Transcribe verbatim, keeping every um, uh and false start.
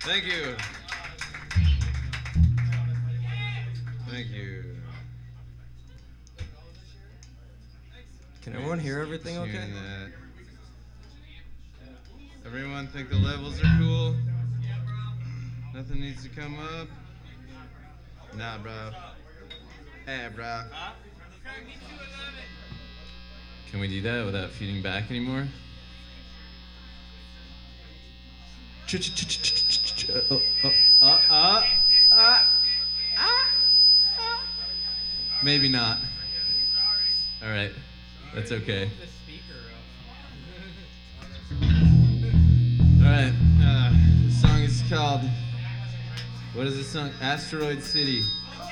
Thank you. Thank you. Can everyone hear everything okay? Hearing that. Everyone think the levels are cool? Nothing needs to come up? Nah, bro. Hey, bro. Can we do that without feeding back anymore? Uh, uh, uh, uh, uh, uh. Maybe not. All right. That's okay. All right. Uh, the song is called, what is this song? Asteroid City.